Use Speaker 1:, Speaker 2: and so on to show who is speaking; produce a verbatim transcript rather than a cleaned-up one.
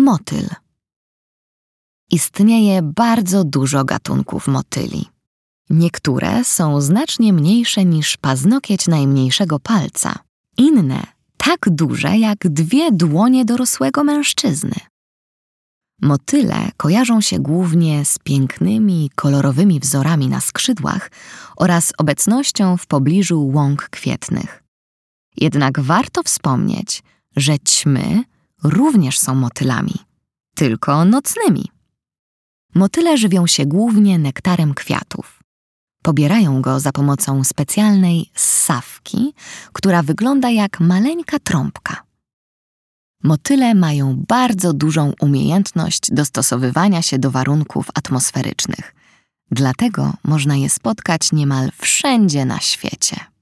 Speaker 1: Motyl. Istnieje bardzo dużo gatunków motyli. Niektóre są znacznie mniejsze niż paznokieć najmniejszego palca. Inne tak duże jak dwie dłonie dorosłego mężczyzny. Motyle kojarzą się głównie z pięknymi, kolorowymi wzorami na skrzydłach oraz obecnością w pobliżu łąk kwietnych. Jednak warto wspomnieć, że ćmy również są motylami, tylko nocnymi. Motyle żywią się głównie nektarem kwiatów. Pobierają go za pomocą specjalnej ssawki, która wygląda jak maleńka trąbka. Motyle mają bardzo dużą umiejętność dostosowywania się do warunków atmosferycznych. Dlatego można je spotkać niemal wszędzie na świecie.